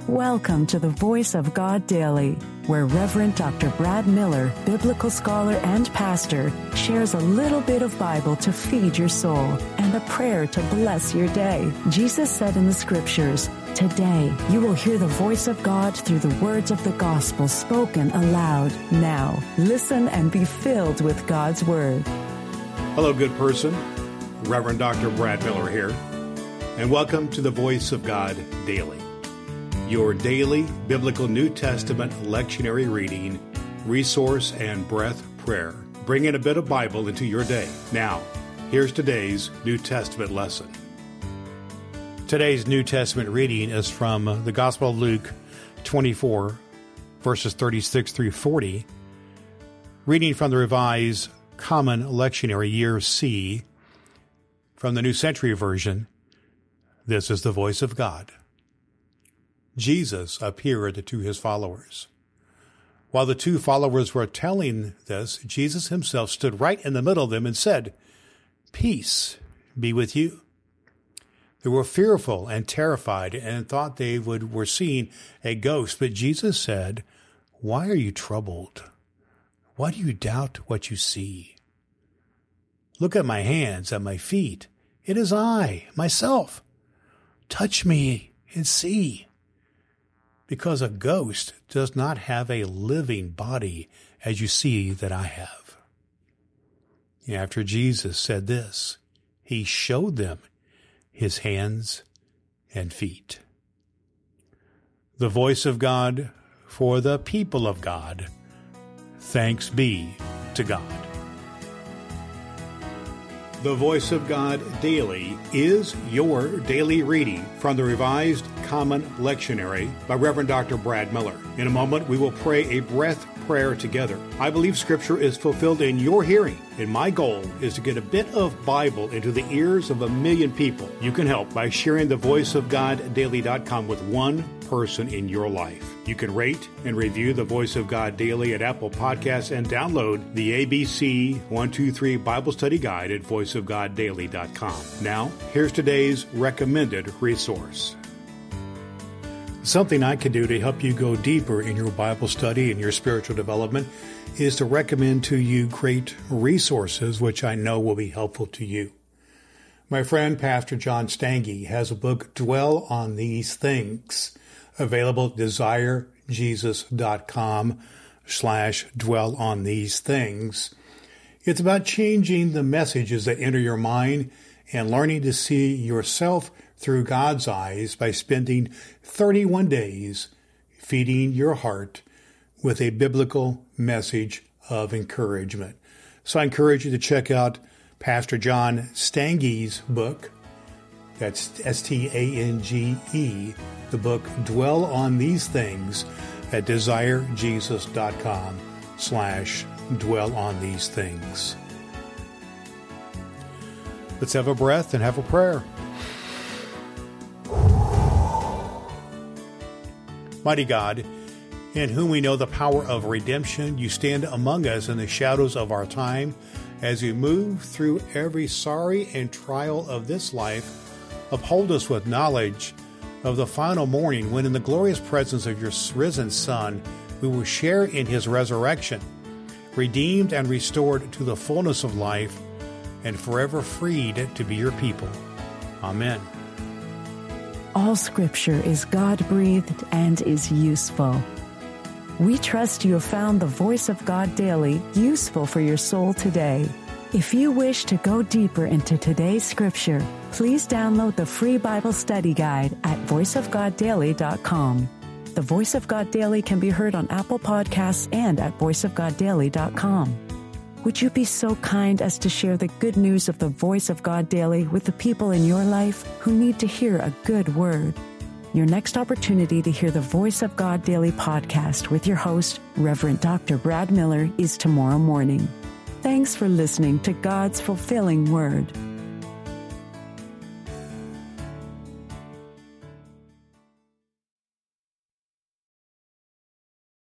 Welcome to the Voice of God Daily, where Reverend Dr. Brad Miller, biblical scholar and pastor, shares a little bit of Bible to feed your soul and a prayer to bless your day. Jesus said in the Scriptures, "Today you will hear the voice of God through the words of the gospel spoken aloud." Now, listen and be filled with God's Word. Hello, good person. Reverend Dr. Brad Miller here, and welcome to the Voice of God Daily, your daily biblical New Testament lectionary reading, resource, and breath prayer, bringing a bit of Bible into your day. Now, here's today's New Testament lesson. Today's New Testament reading is from the Gospel of Luke 24, verses 36 through 40, reading from the Revised Common Lectionary Year C, from the New Century Version. This is the voice of God. Jesus appeared to his followers. While the two followers were telling this, Jesus himself stood right in the middle of them and said, "Peace be with you." They were fearful and terrified and thought they were seeing a ghost. But Jesus said, "Why are you troubled? Why do you doubt what you see? Look at my hands and my feet. It is I, myself. Touch me and see. Because a ghost does not have a living body as you see that I have." After Jesus said this, he showed them his hands and feet. The voice of God for the people of God. Thanks be to God. The Voice of God Daily is your daily reading from the Revised Common Lectionary by Reverend Dr. Brad Miller. In a moment, we will pray a breath prayer together. I believe Scripture is fulfilled in your hearing, and my goal is to get a bit of Bible into the ears of 1 million people. You can help by sharing the voiceofgoddaily.com with one person in your life. You can rate and review the Voice of God Daily at Apple Podcasts and download the ABC 123 Bible Study Guide at voiceofgoddaily.com. Now, here's today's recommended resource. Something I can do to help you go deeper in your Bible study and your spiritual development is to recommend to you great resources which I know will be helpful to you. My friend Pastor John Stange has a book, Dwell on These Things, available at desirejesus.com/dwell on these things. It's about changing the messages that enter your mind and learning to see yourself through God's eyes by spending 31 days feeding your heart with a biblical message of encouragement. So I encourage you to check out Pastor John Stange's book. That's Stange, the book Dwell on These Things at desirejesus.com/dwell on these things. Let's have a breath and have a prayer. Mighty God, in whom we know the power of redemption, you stand among us in the shadows of our time as we move through every sorry and trial of this life. Uphold us with knowledge of the final morning when in the glorious presence of your risen Son, we will share in his resurrection, redeemed and restored to the fullness of life and forever freed to be your people. Amen. All Scripture is God-breathed and is useful. We trust you have found the Voice of God Daily useful for your soul today. If you wish to go deeper into today's Scripture, please download the free Bible study guide at voiceofgoddaily.com. The Voice of God Daily can be heard on Apple Podcasts and at voiceofgoddaily.com. Would you be so kind as to share the good news of the Voice of God Daily with the people in your life who need to hear a good word? Your next opportunity to hear the Voice of God Daily podcast with your host, Reverend Dr. Brad Miller, is tomorrow morning. Thanks for listening to God's fulfilling Word.